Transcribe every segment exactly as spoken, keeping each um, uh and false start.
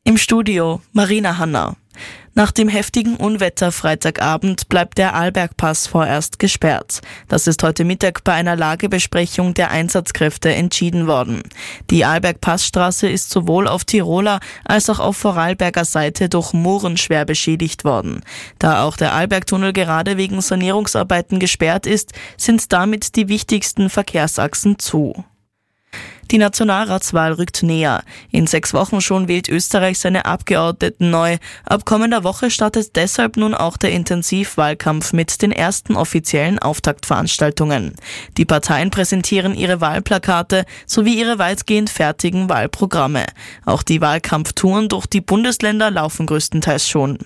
Im Studio Marina Hanna. Nach dem heftigen Unwetter Freitagabend bleibt der Arlbergpass vorerst gesperrt. Das ist heute Mittag bei einer Lagebesprechung der Einsatzkräfte entschieden worden. Die Arlberg-Passstraße ist sowohl auf Tiroler als auch auf Vorarlberger Seite durch Mooren schwer beschädigt worden. Da auch der Arlbergtunnel gerade wegen Sanierungsarbeiten gesperrt ist, sind damit die wichtigsten Verkehrsachsen zu. Die Nationalratswahl rückt näher. In sechs Wochen schon wählt Österreich seine Abgeordneten neu. Ab kommender Woche startet deshalb nun auch der Intensivwahlkampf mit den ersten offiziellen Auftaktveranstaltungen. Die Parteien präsentieren ihre Wahlplakate sowie ihre weitgehend fertigen Wahlprogramme. Auch die Wahlkampftouren durch die Bundesländer laufen größtenteils schon.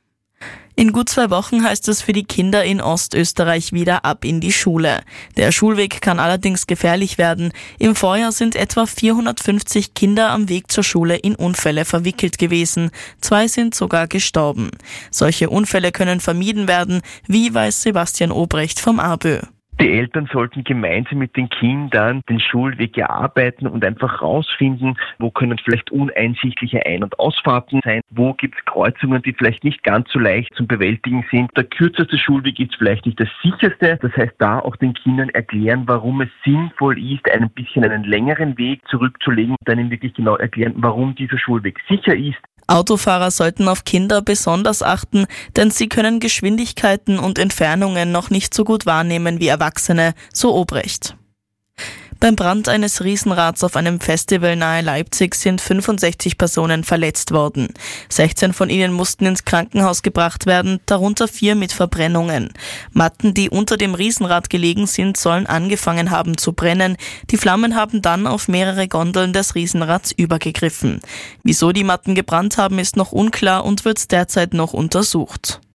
In gut zwei Wochen heißt es für die Kinder in Ostösterreich wieder ab in die Schule. Der Schulweg kann allerdings gefährlich werden. Im Vorjahr sind etwa vierhundertfünfzig Kinder am Weg zur Schule in Unfälle verwickelt gewesen. Zwei sind sogar gestorben. Solche Unfälle können vermieden werden, wie weiß Sebastian Obrecht vom A B Ö. Die Eltern sollten gemeinsam mit den Kindern den Schulweg erarbeiten und einfach rausfinden, wo können vielleicht uneinsichtliche Ein- und Ausfahrten sein, wo gibt es Kreuzungen, die vielleicht nicht ganz so leicht zum Bewältigen sind. Der kürzeste Schulweg ist vielleicht nicht das sicherste. Das heißt, da auch den Kindern erklären, warum es sinnvoll ist, ein bisschen einen längeren Weg zurückzulegen und dann ihnen wirklich genau erklären, warum dieser Schulweg sicher ist. Autofahrer sollten auf Kinder besonders achten, denn sie können Geschwindigkeiten und Entfernungen noch nicht so gut wahrnehmen wie Erwachsene, so Obrecht. Beim Brand eines Riesenrads auf einem Festival nahe Leipzig sind fünfundsechzig Personen verletzt worden. sechzehn von ihnen mussten ins Krankenhaus gebracht werden, darunter vier mit Verbrennungen. Matten, die unter dem Riesenrad gelegen sind, sollen angefangen haben zu brennen. Die Flammen haben dann auf mehrere Gondeln des Riesenrads übergegriffen. Wieso die Matten gebrannt haben, ist noch unklar und wird derzeit noch untersucht.